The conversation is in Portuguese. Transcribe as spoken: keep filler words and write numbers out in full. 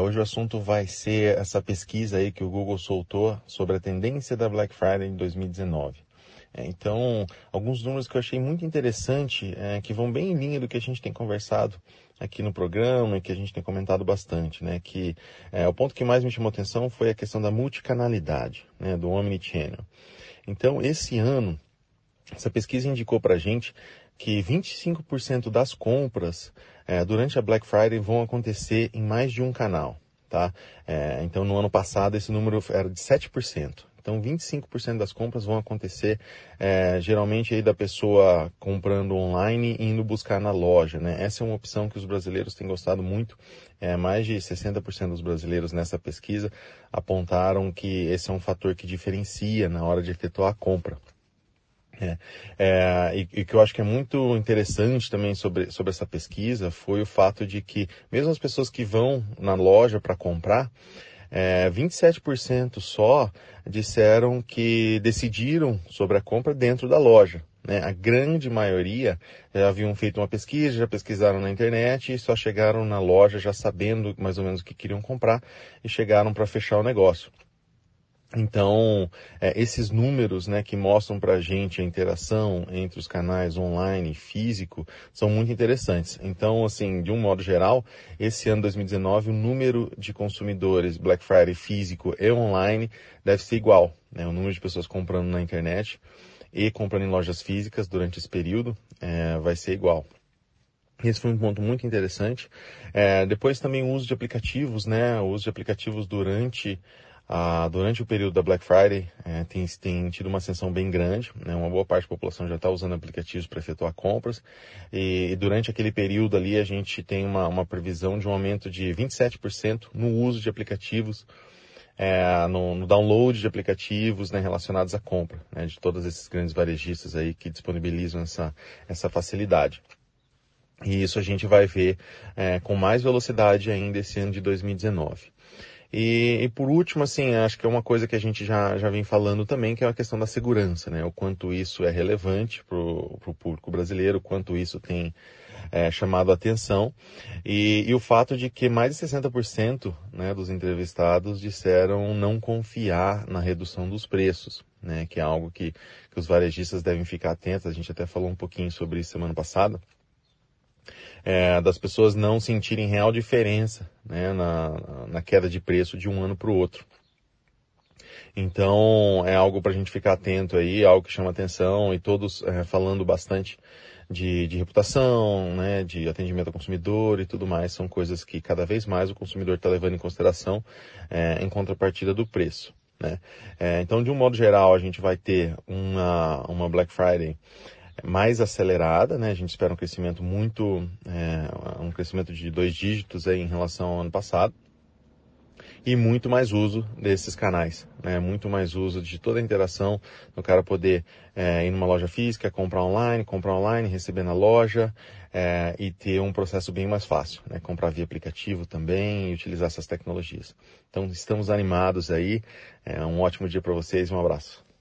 Hoje o assunto vai ser essa pesquisa aí que o Google soltou sobre a tendência da Black Friday em dois mil e dezenove. É, então, alguns números que eu achei muito interessante, é, que vão bem em linha do que a gente tem conversado aqui no programa e que a gente tem comentado bastante, né? Que é, o ponto que mais me chamou atenção foi a questão da multicanalidade, né? Do Omnichannel. Então, esse ano, essa pesquisa indicou para a gente que vinte e cinco por cento das compras é, durante a Black Friday vão acontecer em mais de um canal, tá? É, então, no ano passado, esse número era de sete por cento. Então, vinte e cinco por cento das compras vão acontecer, é, geralmente, aí da pessoa comprando online e indo buscar na loja, né? Essa é uma opção que os brasileiros têm gostado muito. É, mais de sessenta por cento dos brasileiros nessa pesquisa apontaram que esse é um fator que diferencia na hora de efetuar a compra. É, é, e, e que eu acho que é muito interessante também sobre, sobre essa pesquisa foi o fato de que, mesmo as pessoas que vão na loja para comprar, é, vinte e sete por cento só disseram que decidiram sobre a compra dentro da loja, né? A grande maioria já haviam feito uma pesquisa, já pesquisaram na internet e só chegaram na loja já sabendo mais ou menos o que queriam comprar e chegaram para fechar o negócio. Então, é, esses números, né, que mostram para a gente a interação entre os canais online e físico são muito interessantes. Então, assim, de um modo geral, esse ano dois mil e dezenove, o número de consumidores Black Friday físico e online deve ser igual, né? O número de pessoas comprando na internet e comprando em lojas físicas durante esse período é, vai ser igual. Esse foi um ponto muito interessante. É, depois também o uso de aplicativos, né? O uso de aplicativos durante Ah, durante o período da Black Friday, é, tem, tem tido uma ascensão bem grande, né? Uma boa parte da população já está usando aplicativos para efetuar compras, e, e durante aquele período ali a gente tem uma, uma previsão de um aumento de vinte e sete por cento no uso de aplicativos, é, no, no download de aplicativos, né, relacionados à compra, né, de todos esses grandes varejistas aí que disponibilizam essa, essa facilidade. E isso a gente vai ver é, com mais velocidade ainda esse ano de dois mil e dezenove. E, e por último, assim, acho que é uma coisa que a gente já, já vem falando também, que é a questão da segurança, né? O quanto isso é relevante para o público brasileiro, o quanto isso tem é, chamado a atenção. E, e o fato de que mais de sessenta por cento, né, dos entrevistados disseram não confiar na redução dos preços, né? Que é algo que, que os varejistas devem ficar atentos. A gente até falou um pouquinho sobre isso semana passada. É, das pessoas não sentirem real diferença, né, na, na queda de preço de um ano para o outro. Então, é algo para a gente ficar atento aí, algo que chama atenção, e todos é, falando bastante de, de reputação, né, de atendimento ao consumidor e tudo mais, são coisas que cada vez mais o consumidor está levando em consideração é, em contrapartida do preço, né. É, então, de um modo geral, a gente vai ter uma, uma Black Friday mais acelerada, né? A gente espera um crescimento muito, é, um crescimento de dois dígitos aí em relação ao ano passado. E muito mais uso desses canais, né? Muito mais uso de toda a interação, do cara poder é, ir numa loja física, comprar online, comprar online, receber na loja, é, e ter um processo bem mais fácil, né? Comprar via aplicativo também e utilizar essas tecnologias. Então, estamos animados aí. É um ótimo dia para vocês, um abraço.